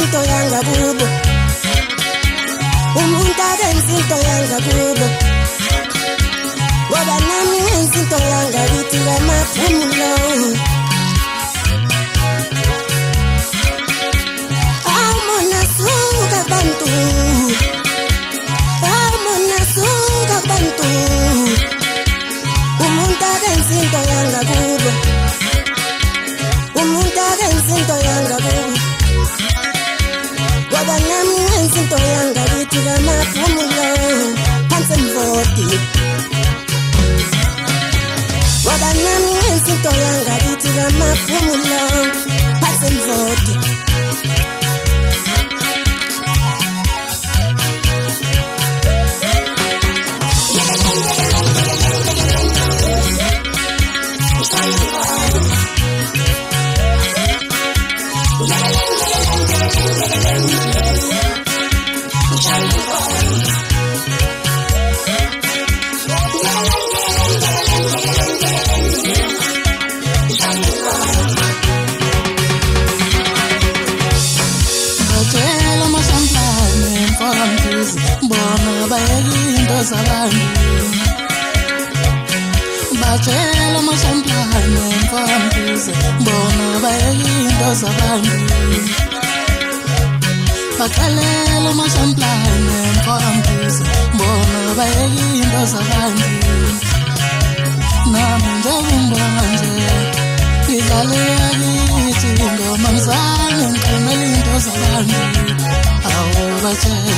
into yanga kubo umuntu akenza into yanga kubo ngoba nami ngenza into yanga kithi ngamaphumulo amona suka bantu umuntu akenza into yanga kubo umuntu akenza into yanga kubo ngoba nami ngenza into yanga kithi ngamaphumulo phansi emvoti ngoba nami ngenza into yanga kithi ngamaphumulo phansi emvoti Bacela masamplane mfambize bona bayinto zabantu Bakalela masamplane mfambize bona bayinto zabantu Nami nje idlale yakithi ngoma mzane ngiqinela into zabantu awu bacela